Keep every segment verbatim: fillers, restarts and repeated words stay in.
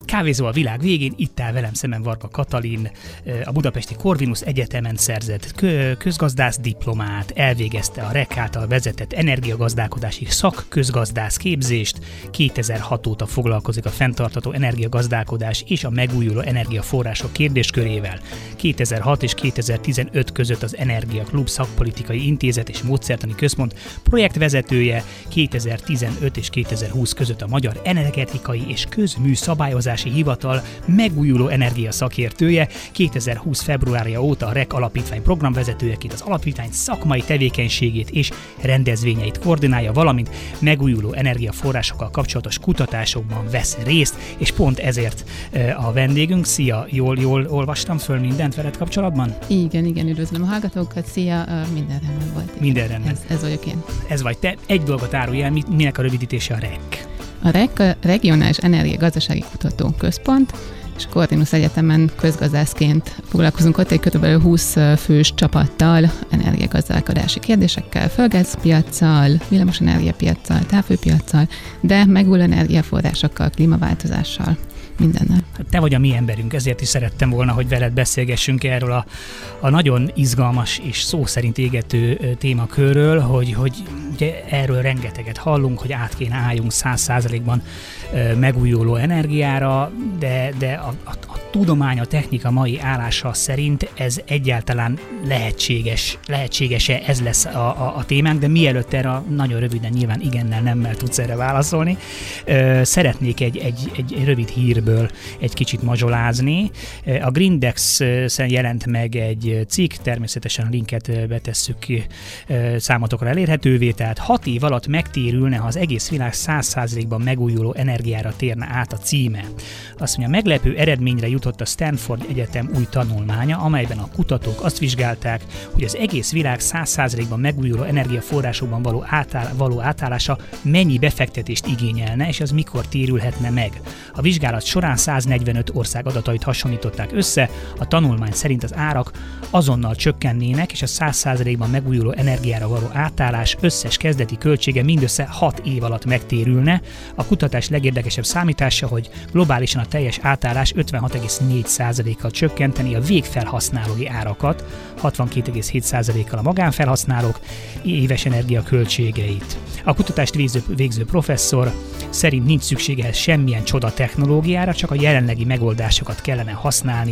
Kávézó a világ végén, itt áll velem szemben Varga Katalin, a Budapesti Corvinus Egyetemen szerzett közgazdász diplomát, elvégezte a REK által vezetett energiagazdálkodási szakközgazdász képzést, kétezer-hat óta foglalkozik a fenntartható energiagazdálkodás és a megújuló energiaforrások kérdéskörével. kétezer-hat és kétezer-tizenöt között az Energia Klub Szakpolitikai Intézet és Módszertani Központ projektvezetője, kétezer-tizenöt és kétezer-húsz között a Magyar Energetikai és Közműszabályozási Hivatal megújuló energia szakértője, kétezer-húsz februárja óta a REK alapítvány programvezetőjeként az alapítvány szakmai tevékenységét és rendezvényeit koordinálja, valamint megújuló energiaforrásokkal kapcsolatos kutatásokban vesz részt, és pont ezért a vendégünk. Szia, jól, jól olvastam föl mindent veled kapcsolatban? Igen, igen, üdvözlöm a hallgatókat, szia, minden rendben volt. Minden rendben. Ez, ez vagyok én. Ez vagy te. Egy dolgot árulj el, minek a rövidítése a REK? A REK a Regionális Energiagazdasági Kutatóközpont, és a Corvinus Egyetemen közgazdászként foglalkozunk ott egy kb. húsz fős csapattal, energiagazdálkodási kérdésekkel, földgázpiaccal, villamosenergiapiaccal, távhőpiaccal, de megújuló energiaforrásokkal, klímaváltozással, mindennel. Te vagy a mi emberünk, ezért is szerettem volna, hogy veled beszélgessünk erről a, a nagyon izgalmas és szó szerint égető témakörről, hogy, hogy ugye erről rengeteget hallunk, hogy át kéne álljunk száz százalékban megújuló energiára, de, de a, a, a tudomány, a technika mai állása szerint ez egyáltalán lehetséges, lehetséges-e, ez lesz a, a, a témánk, de mielőtt erre nagyon röviden, nyilván igennel, nemmel tudsz erre válaszolni, szeretnék egy, egy, egy rövid hírből egy kicsit mazsolázni. A Greendex-en jelent meg egy cikk, természetesen a linket betesszük ki számotokra elérhetővé, tehát hat év alatt megtérülne, ha az egész világ száz százalékban megújuló energiára térne át a címe. Azt mondja, meglepő eredményre jutott a Stanford Egyetem új tanulmánya, amelyben a kutatók azt vizsgálták, hogy az egész világ száz százalékban megújuló energiaforrásokban való, átáll, való átállása mennyi befektetést igényelne, és az mikor térülhetne meg. A vizsgálat során száznegyvenöt ország adatait hasonlították össze, a tanulmány szerint az árak azonnal csökkennének, és a száz százalékban megújuló energiára való átállás összes kezdeti költsége mindössze hat év alatt megtérülne. A kutatás legérdekesebb számítása, hogy globálisan a teljes átállás ötvenhat egész négy százalékkal csökkenteni a végfelhasználói árakat, hatvankét egész hét százalékkal a magánfelhasználók éves energiaköltségeit. A kutatást végző, végző professzor szerint nincs szüksége semmilyen csoda technológiára, csak a jelenlegi megoldásokat kellene használni.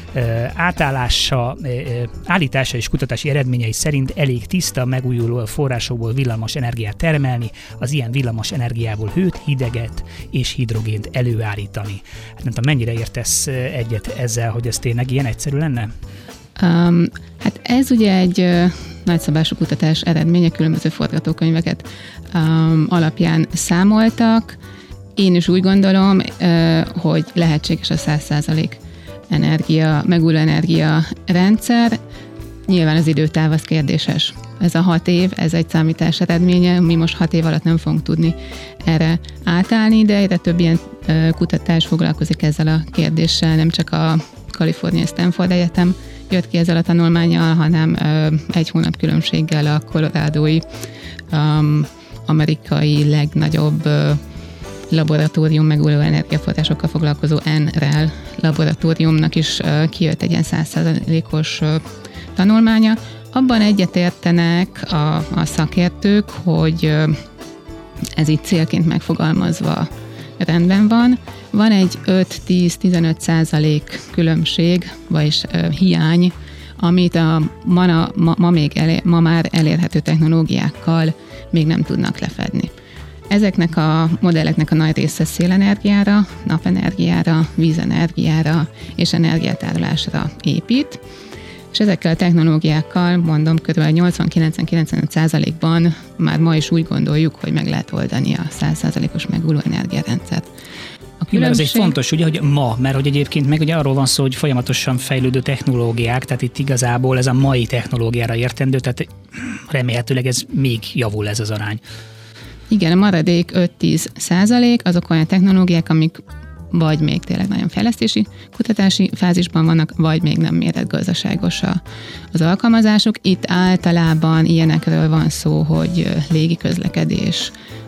Átállása, állítása és kutatási eredményei szerint elég tiszta, megújuló forrásokból villamos energiát termelni, az ilyen villamos energiából hőt, hideget és hidrogént előállítani. Hát nem tudom, mennyire értesz egyet ezzel, hogy ez tényleg ilyen egyszerű lenne? Um, hát ez ugye egy uh, nagyszabású kutatás eredménye, különböző forgatókönyveket um, alapján számoltak. Én is úgy gondolom, uh, hogy lehetséges a száz százalék energia, megújuló energia rendszer. Nyilván az időtáv az kérdéses. Ez a hat év, ez egy számítás eredménye, mi most hat év alatt nem fogunk tudni erre átállni, de egyre több ilyen uh, kutatás foglalkozik ezzel a kérdéssel, nem csak a Kalifornia Stanford Egyetem jött ki ezzel a tanulmánnyal, hanem ö, egy hónap különbséggel a kolorádói um, amerikai legnagyobb ö, laboratórium megújuló energiaforrásokkal foglalkozó en er el laboratóriumnak is ö, kijött egy ilyen száz százalékos tanulmánya. Abban egyetértenek a, a szakértők, hogy ö, ez így célként megfogalmazva rendben van. Van egy öt-tíz-tizenöt százalék különbség, vagyis ö, hiány, amit a ma, ma, ma, még elér, ma már elérhető technológiákkal még nem tudnak lefedni. Ezeknek a modelleknek a nagy része szélenergiára, napenergiára, vízenergiára és energiátárolásra épít, és ezekkel a technológiákkal, mondom, kb. nyolcvan-kilencven-kilencvenöt százalékban már ma is úgy gondoljuk, hogy meg lehet oldani a száz százalékos megújuló energiarendszert. A különbség... Ez egy fontos, ugye, hogy ma, mert hogy egyébként meg ugye arról van szó, hogy folyamatosan fejlődő technológiák, tehát itt igazából ez a mai technológiára értendő, tehát remélhetőleg ez még javul ez az arány. Igen, a maradék öt-tíz százalék azok olyan technológiák, amik vagy még tényleg nagyon fejlesztési, kutatási fázisban vannak, vagy még nem méretgazdaságos az alkalmazásuk. Itt általában ilyenekről van szó, hogy légi közlekedés,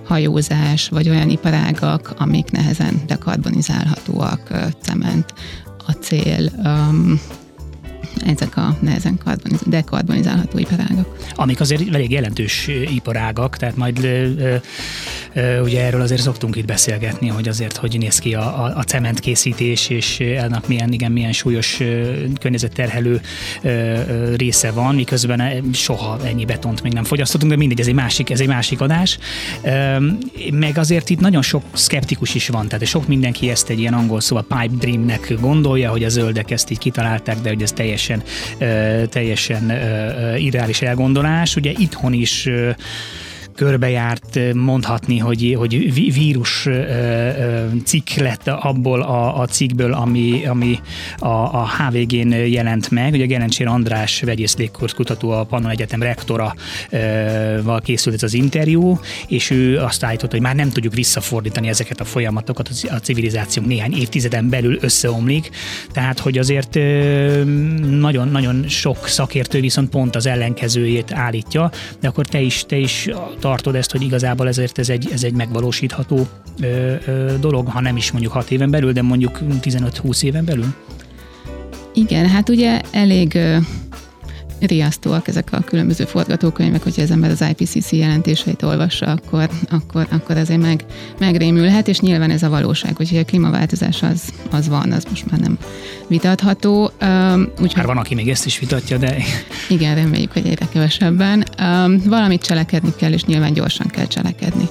hajózás, vagy olyan iparágak, amik nehezen dekarbonizálhatóak, cement, acél, um, ezek a nehezen karboniz- dekarbonizálható iparágak. Amik azért elég jelentős iparágak, tehát majd ö, ö, ugye erről azért szoktunk itt beszélgetni, hogy azért hogy néz ki a, a, a cementkészítés, és ennek milyen, igen, milyen súlyos ö, környezetterhelő ö, ö, része van, miközben soha ennyi betont még nem fogyasztottunk, de mindegy, ez egy másik, ez egy másik adás. Ö, meg azért itt nagyon sok szkeptikus is van, tehát sok mindenki ezt egy ilyen angol szóval pipe dreamnek gondolja, hogy a zöldek ezt így kitalálták, de hogy ez teljesen Teljesen, teljesen irreális elgondolás. Ugye itthon is körbejárt mondhatni, hogy, hogy vírus cikk lett abból a, a cikkből, ami, ami a, a há vé gén jelent meg. Ugye Gerencsér András vegyész légkutató, a Pannon Egyetem rektora val készült ez az interjú, és ő azt állította, hogy már nem tudjuk visszafordítani ezeket a folyamatokat, a civilizációnk néhány évtizeden belül összeomlik, tehát hogy azért nagyon-nagyon sok szakértő viszont pont az ellenkezőjét állítja, de akkor te is, te is tartod ezt, hogy igazából ezért ez egy, ez egy megvalósítható ö, ö, dolog, ha nem is mondjuk hat éven belül, de mondjuk tizenöt-húsz éven belül? Igen, hát ugye elég ö, riasztóak ezek a különböző forgatókönyvek, hogyha az ember az i pé cé cé jelentéseit olvassa, akkor, akkor, akkor azért meg, megrémülhet, és nyilván ez a valóság, hogy a klímaváltozás az, az van, az most már nem vitatható. Úgyhogy, már van, aki még ezt is vitatja, de... Igen, reméljük, hogy egyre kevesebben. Valamit cselekedni kell, és nyilván gyorsan kell cselekedni.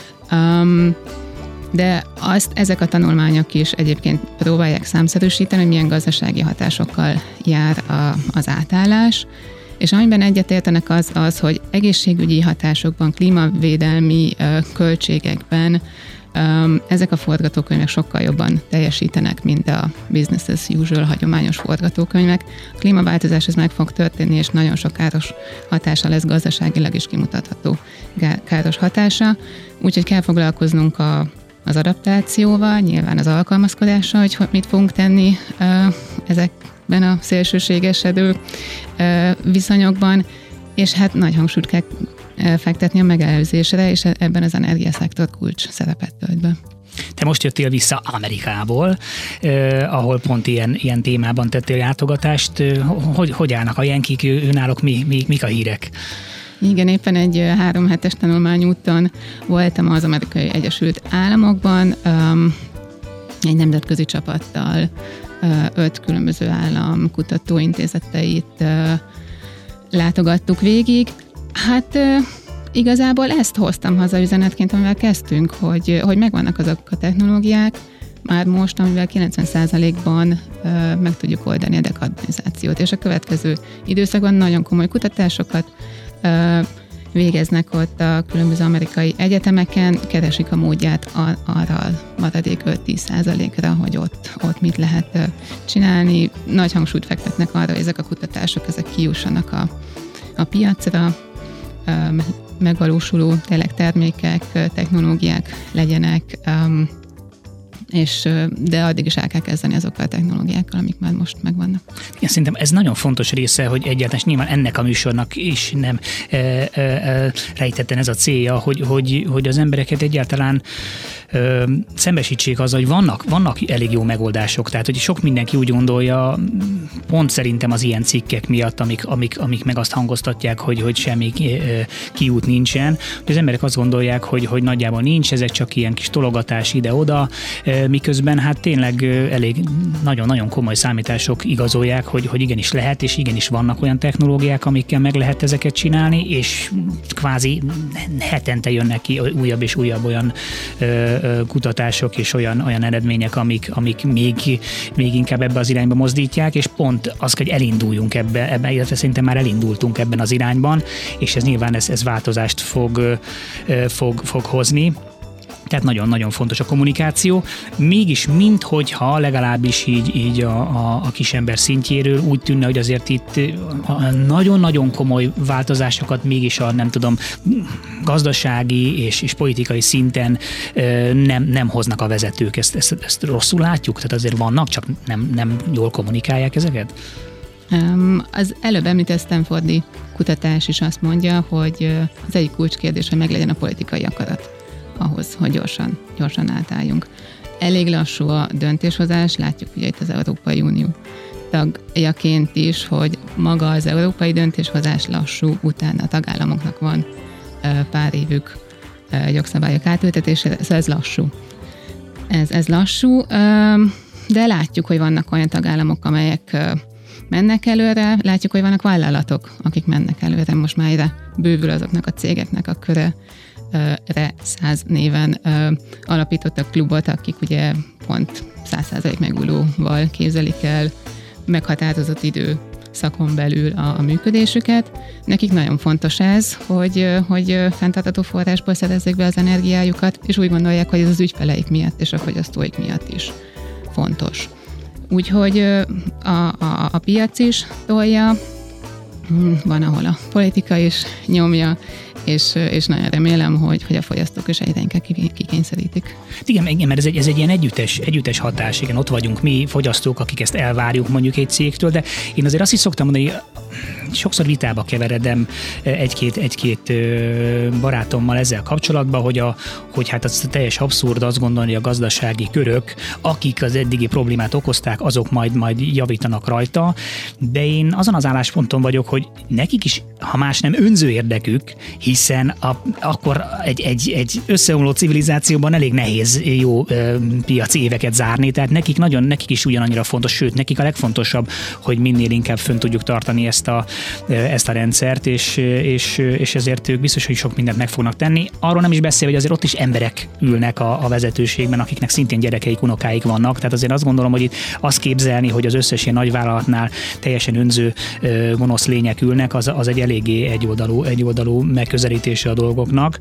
De azt ezek a tanulmányok is egyébként próbálják számszerűsíteni, hogy milyen gazdasági hatásokkal jár a, az átállás, és amiben egyetértenek az az, hogy egészségügyi hatásokban, klímavédelmi ö, költségekben ö, ezek a forgatókönyvek sokkal jobban teljesítenek, mint a business as usual hagyományos forgatókönyvek. A klímaváltozás ez meg fog történni, és nagyon sok káros hatása lesz, gazdaságilag is kimutatható káros hatása, úgyhogy kell foglalkoznunk a az adaptációval, nyilván az alkalmazkodással, hogy mit fogunk tenni uh, ezekben a szélsőségesedő uh, viszonyokban, és hát nagy hangsúlyt kell uh, fektetni a megelőzésre, és ebben az energiaszektor kulcs szerepet tölt be. Te most jöttél vissza Amerikából, eh, ahol pont ilyen, ilyen témában tettél látogatást. Hogy, hogy állnak a jenkik, őnálok mi, mi, mik a hírek? Igen, éppen egy három hetes tanulmányúton voltam az Amerikai Egyesült Államokban, um, egy nemzetközi csapattal, uh, öt különböző állam kutatóintézeteit uh, látogattuk végig. Hát uh, igazából ezt hoztam haza üzenetként, amivel kezdtünk, hogy, hogy megvannak azok a technológiák, már most, amivel kilencven százalékban uh, meg tudjuk oldani a dekarbonizációt, és a következő időszakban nagyon komoly kutatásokat végeznek ott a különböző amerikai egyetemeken, keresik a módját arra maradék öt-tíz százalékra, hogy ott, ott mit lehet csinálni. Nagy hangsúlyt fektetnek arra, hogy ezek a kutatások ezek kijussanak a, a piacra, megvalósuló tényleg termékek, technológiák legyenek, és, de addig is el kell kezdeni azokkal a technológiákkal, amik már most megvannak. Igen, szerintem ez nagyon fontos része, hogy egyáltalán nyilván ennek a műsornak is nem e, e, e, rejtetten ez a célja, hogy, hogy, hogy az embereket egyáltalán e, szembesítsék azzal, hogy vannak, vannak elég jó megoldások, tehát hogy sok mindenki úgy gondolja, pont szerintem az ilyen cikkek miatt, amik, amik, amik meg azt hangoztatják, hogy, hogy semmi e, kiút nincsen, hogy az emberek azt gondolják, hogy, hogy nagyjából nincs, ezek csak ilyen kis tologatás ide-oda, miközben hát tényleg elég nagyon-nagyon komoly számítások igazolják, hogy, hogy igenis lehet, és igenis vannak olyan technológiák, amikkel meg lehet ezeket csinálni, és kvázi hetente jönnek ki újabb és újabb olyan ö, ö, kutatások és olyan, olyan eredmények, amik, amik még, még inkább ebbe az irányba mozdítják, és pont az, hogy elinduljunk ebbe, ebbe, illetve szerintem már elindultunk ebben az irányban, és ez nyilván ez, ez változást fog, ö, fog, fog hozni. Tehát nagyon-nagyon fontos a kommunikáció, mégis minthogyha legalábbis így, így a, a, a kisember szintjéről úgy tűnne, hogy azért itt nagyon-nagyon komoly változásokat mégis a nem tudom gazdasági és, és politikai szinten nem, nem hoznak a vezetők. Ezt, ezt, ezt rosszul látjuk? Tehát azért vannak, csak nem, nem jól kommunikálják ezeket? Az előbb említett Stanfordi kutatás is azt mondja, hogy az egyik kulcskérdés, hogy meglegyen a politikai akarat. ahhoz, hogy gyorsan, gyorsan átálljunk. Elég lassú a döntéshozás, látjuk ugye itt az Európai Unió tagjaként is, hogy maga az európai döntéshozás lassú, utána a tagállamoknak van pár évük jogszabályok átültetésére, ez, ez lassú. Ez, ez lassú, de látjuk, hogy vannak olyan tagállamok, amelyek mennek előre, látjuk, hogy vannak vállalatok, akik mennek előre, most már ide bővül azoknak a cégeknek a köre, re száz néven alapítottak klubot, akik ugye pont száz százalék megújulóval képzelik el meghatározott idő szakon belül a, a működésüket. Nekik nagyon fontos ez, hogy, hogy fenntartható forrásból szerezzék be az energiájukat, és úgy gondolják, hogy ez az ügyfeleik miatt és a fogyasztóik miatt is fontos. Úgyhogy a, a, a piac is tolja, van, ahol a politika is nyomja, és, és nagyon remélem, hogy, hogy a fogyasztók is egyre inkább kikényszerítik. Igen, igen, mert ez egy, ez egy ilyen együttes, együttes hatás, igen, ott vagyunk mi fogyasztók, akik ezt elvárjuk mondjuk egy cégtől, de én azért azt is szoktam mondani, sokszor vitába keveredem egy-két, egy-két barátommal ezzel kapcsolatban, hogy, a, hogy hát az teljes abszurd azt gondolni, hogy a gazdasági körök, akik az eddigi problémát okozták, azok majd, majd javítanak rajta, de én azon az állásponton vagyok, hogy nekik is, ha más nem, önző érdekük, hiszen a, akkor egy, egy, egy összeomló civilizációban elég nehéz jó ö, piaci éveket zárni, tehát nekik nagyon, nekik is ugyanannyira fontos, sőt, nekik a legfontosabb, hogy minél inkább fönn tudjuk tartani ezt a, ezt a rendszert, és, és, és ezért ők biztos, hogy sok mindent meg fognak tenni. Arról nem is beszél, hogy azért ott is emberek ülnek a, a vezetőségben, akiknek szintén gyerekeik, unokáik vannak, tehát azért azt gondolom, hogy itt azt képzelni, hogy az összes ilyen nagyvállalatnál teljesen önző gonosz lények ülnek, az, az egy eléggé egyoldalú, egyoldalú megközelítése a dolgoknak.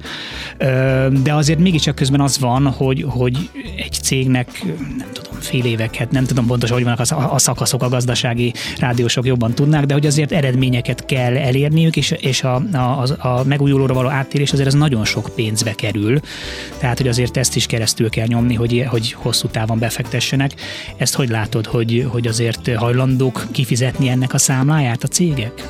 De azért mégiscsak közben az van, hogy, hogy egy cégnek, nem tudom, fél éveket, nem tudom pontosan, hogy vannak a, a szakaszok, a gazdasági rádiósok jobban tudnák, de hogy azért eredményeket kell elérniük, és, és a, a, a megújulóra való áttérés azért ez nagyon sok pénzbe kerül. Tehát, hogy azért ezt is keresztül kell nyomni, hogy, hogy hosszú távon befektessenek. Ezt hogy látod, hogy, hogy azért hajlandók kifizetni ennek a számláját a cégek?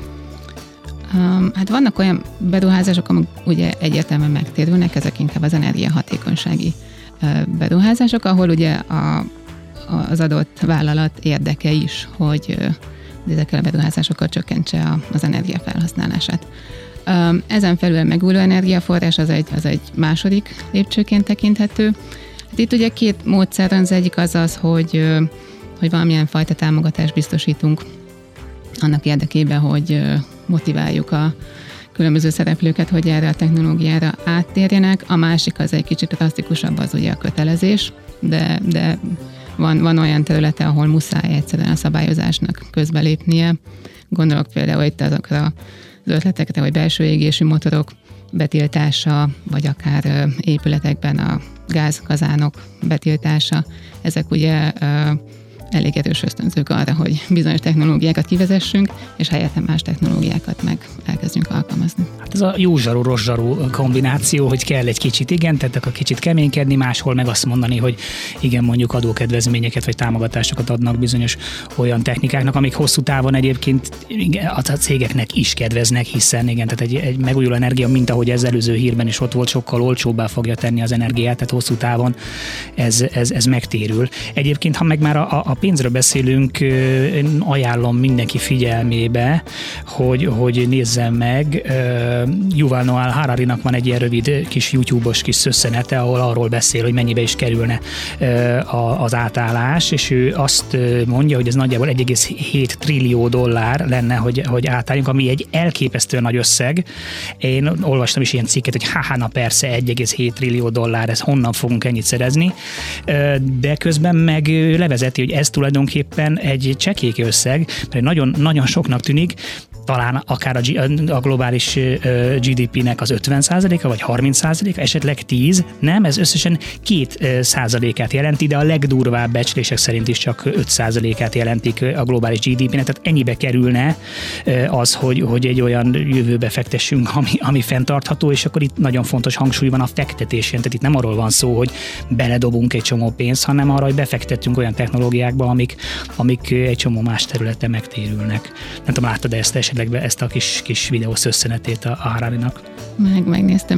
Um, hát vannak olyan beruházások, amik ugye egyértelműen megtérülnek, ezek inkább az energiahatékonysági uh, beruházások, ahol ugye a, az adott vállalat érdeke is, hogy uh, ezekkel a beruházásokkal csökkentse a, az energiafelhasználását. Um, ezen felül a megújuló energiaforrás az egy, az egy második lépcsőként tekinthető. Hát itt ugye két módszer, az egyik az az, hogy, uh, hogy valamilyen fajta támogatást biztosítunk annak érdekében, hogy motiváljuk a különböző szereplőket, hogy erre a technológiára áttérjenek. A másik az egy kicsit drasztikusabb, az ugye a kötelezés, de, de van, van olyan területe, ahol muszáj egyszerűen a szabályozásnak közbelépnie. Gondolok például itt azokra az ötletekre, hogy belső égésű motorok betiltása, vagy akár épületekben a gázkazánok betiltása. Ezek ugye elég erős ösztönzők arra, hogy bizonyos technológiákat kivezessünk, és helyette más technológiákat meg elkezdjünk alkalmazni. Hát ez a jó zsaru, rossz zsaru kombináció, hogy kell egy kicsit igen, tehát akkor kicsit keménykedni, máshol meg azt mondani, hogy igen, mondjuk adókedvezményeket vagy támogatásokat adnak bizonyos olyan technikáknak, amik hosszú távon egyébként igen, a cégeknek is kedveznek, hiszen igen, tehát egy, egy megújuló energia, mint ahogy ez előző hírben is ott volt, sokkal olcsóbbá fogja tenni az energiát, tehát hosszú távon ez, ez, ez megtérül. Egyébként, ha meg már a, a pénzről beszélünk, én ajánlom mindenki figyelmébe, hogy, hogy nézzem meg. Yuval Noah Hararinak van egy ilyen rövid kis YouTube-os kis szösszenete, ahol arról beszél, hogy mennyibe is kerülne az átállás, és ő azt mondja, hogy ez nagyjából egy egész hét trillió dollár lenne, hogy, hogy átálljunk, ami egy elképesztően nagy összeg. Én olvastam is ilyen cikket, hogy haha, na persze, egy egész hét trillió dollár, ez honnan fogunk ennyit szerezni, de közben meg levezeti, hogy ez tulajdonképpen egy csekély összeg, mert nagyon, nagyon soknak tűnik, talán akár a, G- a globális gé dé pé-nek az ötven százaléka, vagy harminc százaléka, esetleg tíz, nem, ez összesen két százalékát jelenti, de a legdurvább becslések szerint is csak öt százalékát jelentik a globális gé dé pé-nek, tehát ennyibe kerülne az, hogy, hogy egy olyan jövőbe fektessünk, ami, ami fenntartható, és akkor itt nagyon fontos hangsúly van a fektetésen, tehát itt nem arról van szó, hogy beledobunk egy csomó pénzt, hanem arra, hogy befektettünk olyan technológiákba, amik, amik egy csomó más területen megtérülnek. Nem tudom, láttad ezt esetleg ezt a kis, kis videós összenetét a, a Hararinak? Meg, megnéztem, igen. A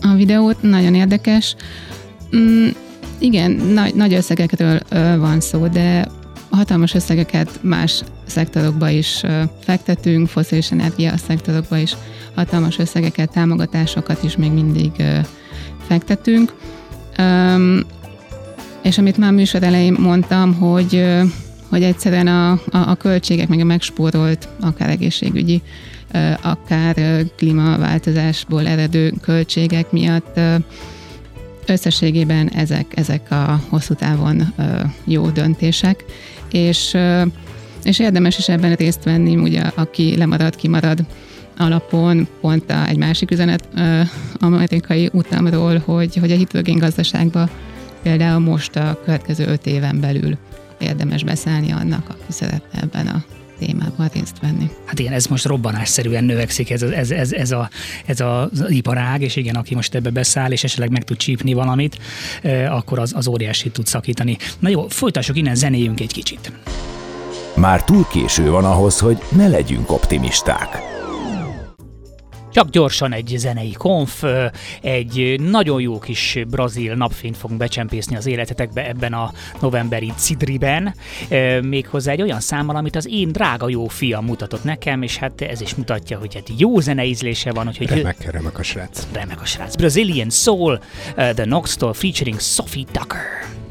a videót, nagyon érdekes. Mm, igen, nagy, nagy összegekről ö, van szó, de hatalmas összegeket más szektorokba is ö, fektetünk, fosszilis energia szektorokba is hatalmas összegeket, támogatásokat is még mindig ö, fektetünk. Öm, és amit már műsor elején mondtam, hogy, ö, hogy egyszerűen a, a, a költségek, meg a megspórolt, akár egészségügyi, ö, akár ö, klímaváltozásból eredő költségek miatt ö, összességében ezek, ezek a hosszú távon ö, jó döntések, és, ö, és érdemes is ebben részt venni, ugye aki lemarad, kimarad alapon, pont a, egy másik üzenet ö, amerikai utamról, hogy, hogy a hidrogén gazdaságban például most a következő öt éven belül érdemes beszállni annak, aki szeretne ebben a témában részt venni. Hát igen, ez most robbanásszerűen növekszik ez, ez, ez, ez, a, ez az iparág, és igen, aki most ebbe beszáll, és esetleg meg tud csípni valamit, akkor az, az óriási tud szakítani. Na jó, folytassuk innen, zenéljünk egy kicsit. Már túl késő van ahhoz, hogy ne legyünk optimisták. Csak gyorsan egy zenei konf, egy nagyon jó kis brazil napfényt fogunk becsempészni az életetekbe ebben a novemberi cidriben, méghozzá egy olyan számmal, amit az én drága jó fiam mutatott nekem, és hát ez is mutatja, hogy hát jó zeneízlése van. Hogy remek, remek a srác. Remek a srác. Brazilian Soul, The Knox-tól featuring Sophie Tucker.